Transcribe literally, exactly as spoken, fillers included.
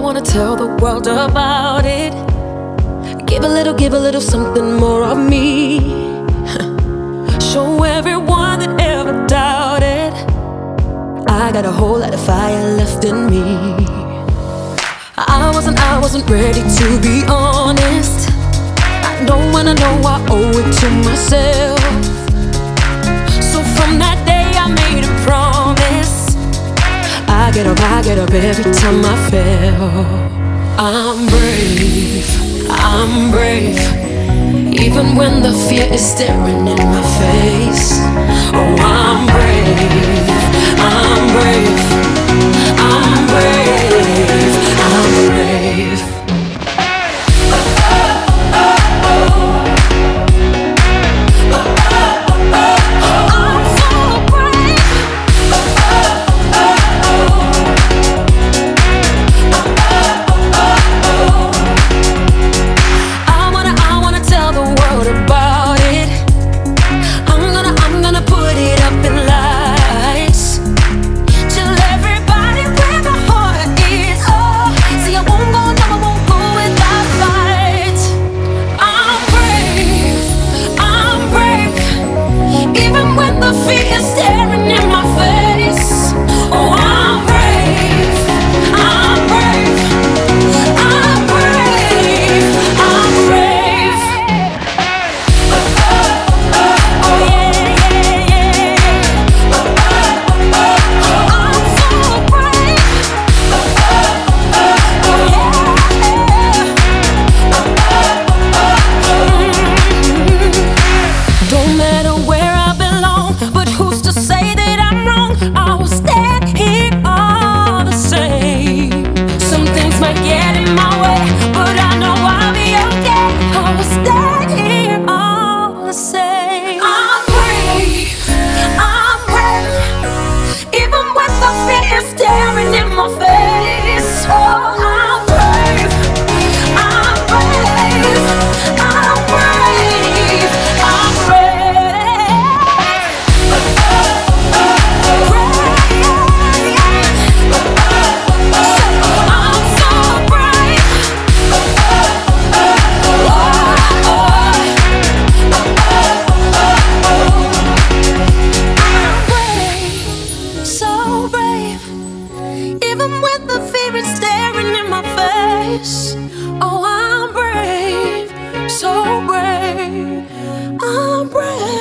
wanna tell the world about it. Give a little, give a little something more of me. Show everyone that ever doubted I got a whole lot of fire left in me. I wasn't, I wasn't ready to be honest. I know when I know I owe it to myself. So from that day I made a promise. I get up, I get up every time I fail. I'm brave, I'm brave, even when the fear is staring in my face. Oh, I'm brave, I'm brave, I'm brave, I'm brave. Even when the fear is staring in my face. Oh, I'm brave, so brave, I'm brave.